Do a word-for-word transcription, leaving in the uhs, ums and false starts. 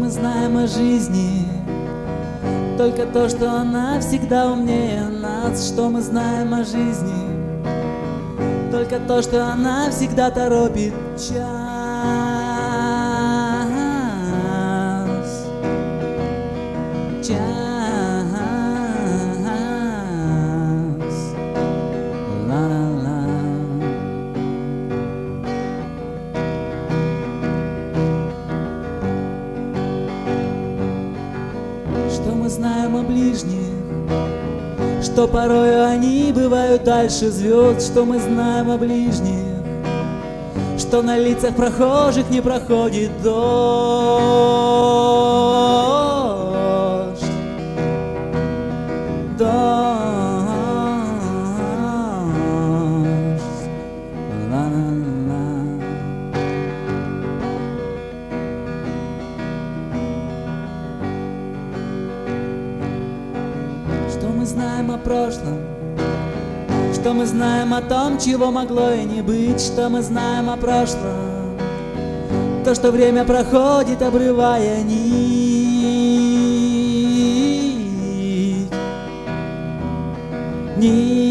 мы знаем о жизни? Только то, что она всегда умнее нас. Что мы знаем о жизни? Только то, что она всегда торопит час. Час. Ла-ла-ла. Что мы знаем о ближних? Что порою они бывают дальше звезд. Что мы знаем о ближних? Что на лицах прохожих не проходит дождь. Дождь. Ла-ла-ла. Что мы знаем о прошлом? Что мы знаем о том, чего могло и не быть? Что мы знаем о прошлом? То, что время проходит, обрывая нить. Нить.